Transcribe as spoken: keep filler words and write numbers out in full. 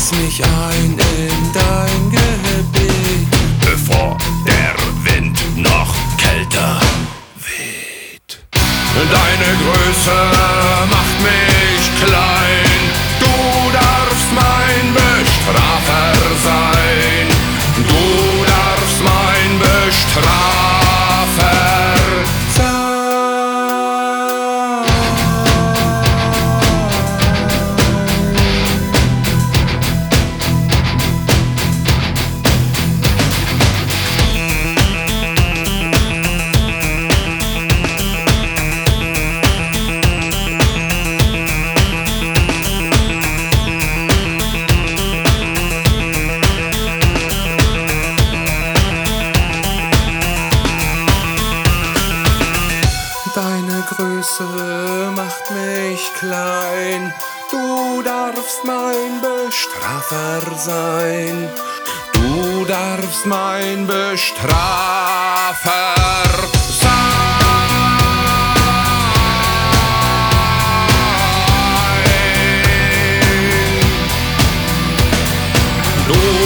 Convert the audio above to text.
Schließ mich ein in dein Gebet, bevor der Wind noch kälter weht. Deine Größe macht mich klein, du darfst mein Bestrafer sein, du darfst mein Bestrafer sein. Deine Größe macht mich klein, du darfst mein Bestrafer sein, du darfst mein Bestrafer sein. Du